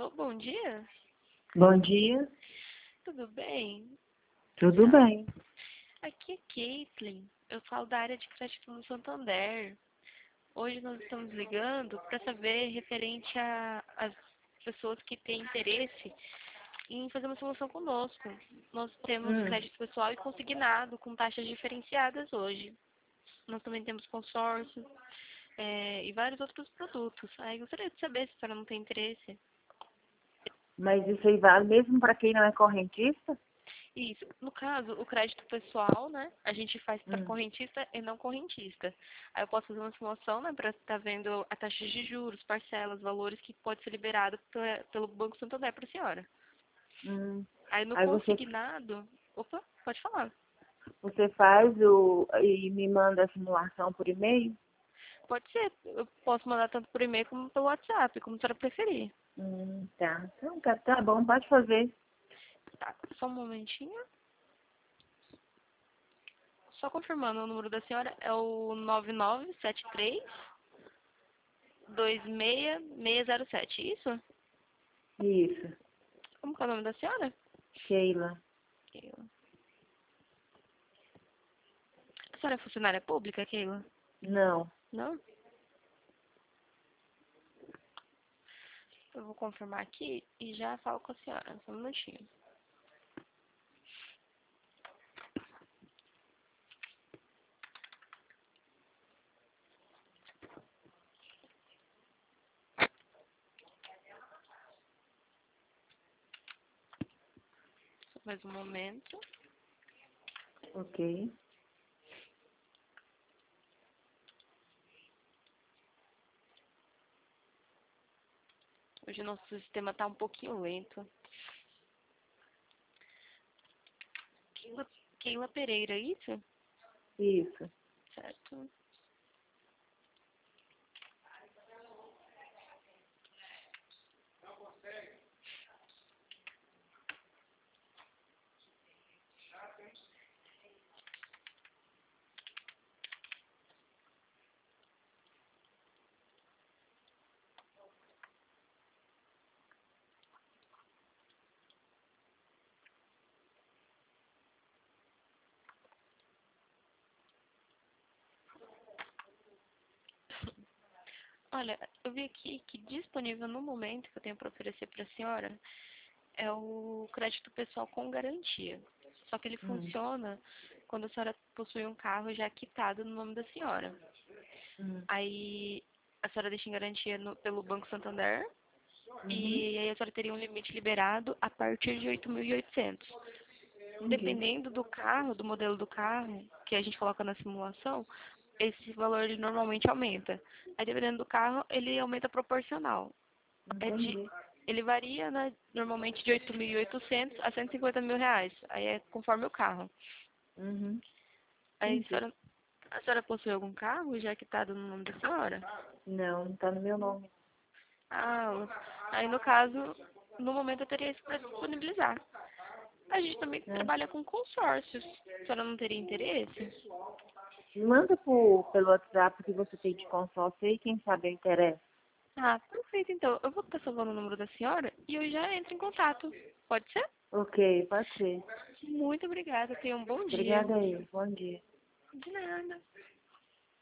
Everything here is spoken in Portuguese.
Alô, bom dia? Bom dia, Tudo bem? tudo bem. Aqui é Caitlin. Eu falo da área de crédito no Santander. Hoje nós estamos ligando para saber referente às pessoas que têm interesse em fazer uma solução conosco. Nós temos Hum, crédito pessoal e consignado com taxas diferenciadas hoje. Nós também temos consórcio, e vários outros produtos. Aí gostaria de saber se a senhora não tem interesse. mas isso aí vale mesmo para quem não é correntista? Isso. No caso, o crédito pessoal, né? A gente faz para Hum, correntista e não correntista. Aí eu posso fazer uma simulação, né? Para estar vendo a taxa de juros, parcelas, valores que pode ser liberado pelo Banco Santander para a senhora. hum. Aí no Aí consignado, opa, pode falar. você faz e me manda a simulação por e-mail? Pode ser. Eu posso mandar tanto por e-mail como pelo WhatsApp, como a senhora preferir. Tá. Então, tá bom, pode fazer. Tá, só um momentinho. Só confirmando, o número da senhora é o 9973-26607, isso? Isso, Como que é o nome da senhora? Sheila. Keila. A senhora é funcionária pública, Keila? Não, Não? Eu vou confirmar aqui e já falo com a senhora. Só um minutinho. Só mais um momento. ok. Hoje o nosso sistema tá um pouquinho lento. Keila, Keila Pereira, isso? Isso. Certo. Olha, eu vi aqui que disponível no momento que eu tenho para oferecer para a senhora é o crédito pessoal com garantia. Só que ele Hum, funciona quando a senhora possui um carro já quitado no nome da senhora. hum, Aí a senhora deixa em garantia pelo Banco Santander uhum, e aí a senhora teria um limite liberado a partir de 8.800. entendi. Dependendo do carro, do modelo do carro que a gente coloca na simulação, esse valor ele normalmente aumenta. Aí dependendo do carro, ele aumenta proporcional. Entendi. Ele varia, né, normalmente de 8.800 a 150 mil reais. Aí é conforme o carro. Uhum, Aí entendi. a senhora possui algum carro já que está no nome da senhora? Não tá no meu nome. Ah, aí no caso, no momento eu teria isso para disponibilizar. A gente também Né? trabalha com consórcios. A senhora não teria interesse? Me manda pelo WhatsApp que você tem de consórcio aí, quem sabe eu interesso. Ah, perfeito. Então, eu vou estar salvando o número da senhora e eu já entro em contato. Pode ser? Ok, pode ser. Muito obrigada. Tenha um bom dia. Obrigada aí. Bom dia. De nada.